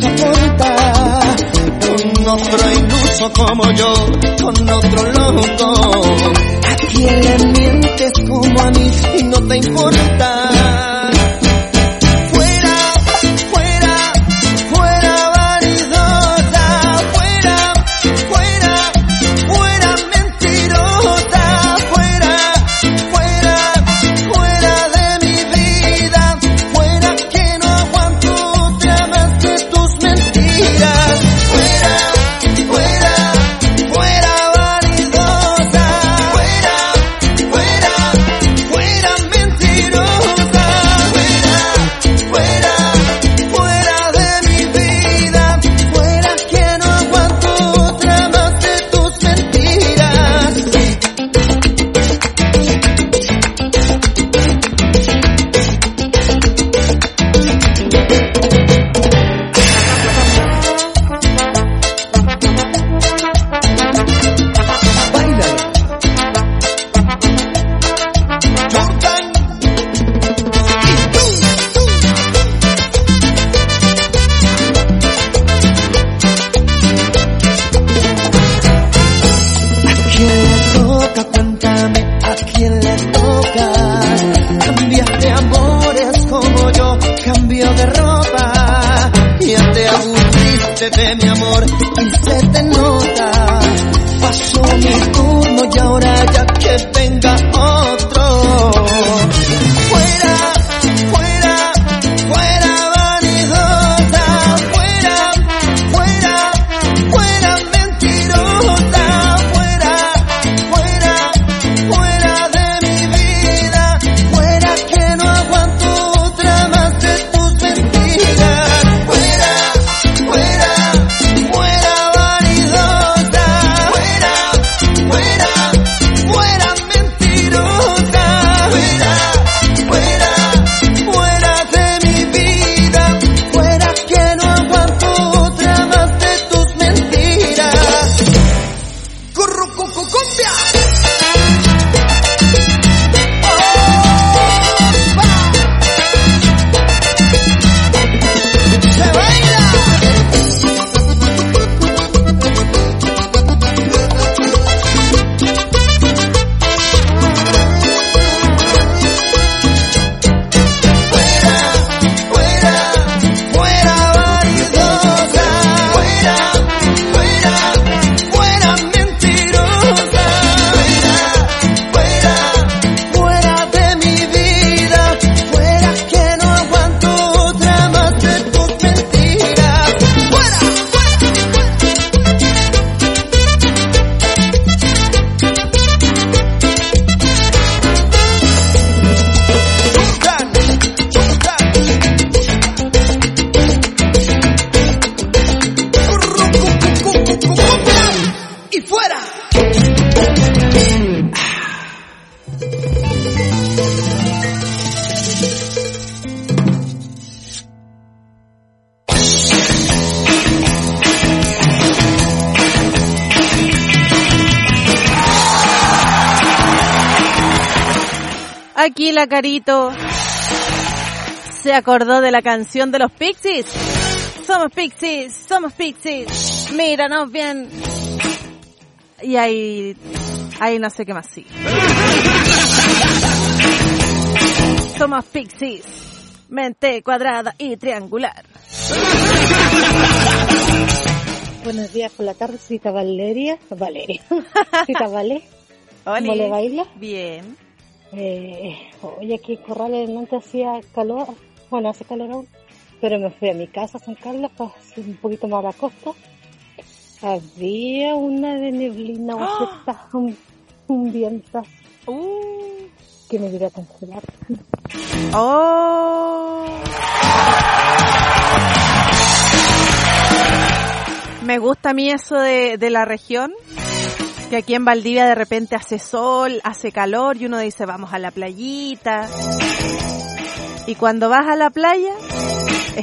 nunca apunta. Un otro iluso como yo, con otro loco. ¿A quién le mientes como a mí y no te importa? De mi amor y se te nota. Pasó mi turno y ahora ya que venga otro. Fuera, fuera, fuera vanidosa. Fuera, fuera, fuera mentirosa. Fuera, fuera, fuera de mi vida. Fuera que no aguanto otra más de tus mentiras. Aquí la Carito se acordó de la canción de los Pixies. Somos Pixies, míranos bien. Y ahí no sé qué más sigue. Somos Pixies, mente cuadrada y triangular. Buenos días por la tarde, Cita Valeria. Cita Vale. ¿Cómo le baila? Bien. Oye, aquí en Corrales no hacía calor, bueno, hace calor aún, pero me fui a mi casa a San Carlos para hacer un poquito más a la costa. Había una de neblina, un viento que me iba a cancelar. Me gusta a mí eso de la región. Que aquí en Valdivia de repente hace sol, hace calor y uno dice vamos a la playita. Y cuando vas a la playa